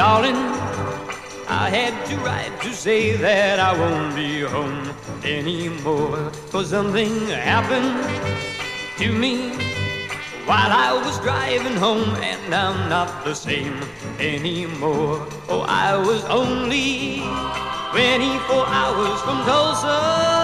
darling, I had to write to say that I won't be home anymore. 'Cause something happened to me while I was driving home, and I'm not the same anymore. Oh, I was only 24 hours from Tulsa,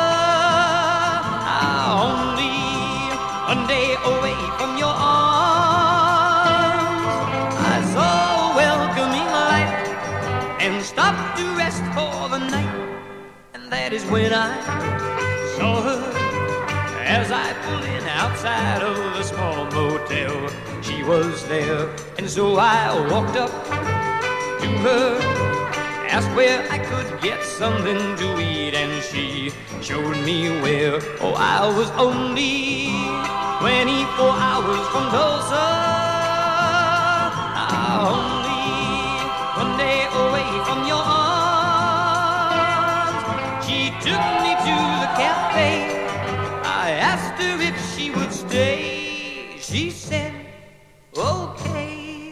only one day away from your arms. I saw a welcoming light and stopped to rest for the night, and that is when I saw her as I pulled in outside of the small motel. She was there, and so I walked up to her, asked where I could get something to eat, and she showed me where. Oh, I was only 24 hours from Tulsa, only one day away from your arms. She took me to the cafe. I asked her if she would stay. She said, okay.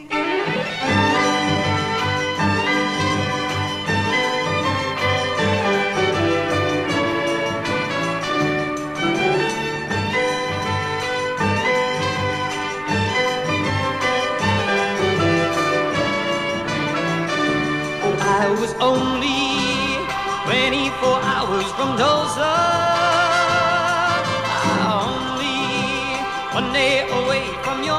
I was only 24 hours from Tulsa, only one day away from your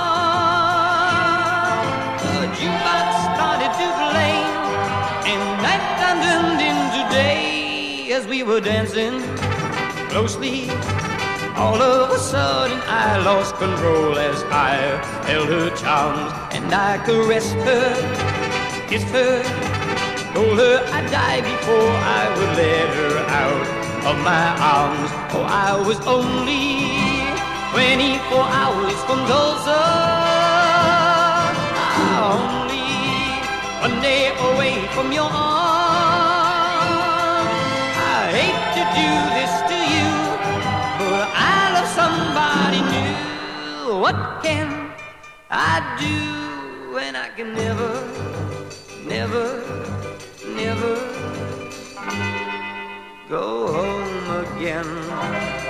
arms. The jukebox started to play, and nighttime turned into day. As we were dancing closely, all of a sudden I lost control as I held her charms, and I caressed her, kissed her, told her I'd die before I would let her out of my arms. Oh, I was only 24 hours from Tulsa, only one day away from your arms. I hate to do this to you, but I love somebody new. What can I do when I can never go home again?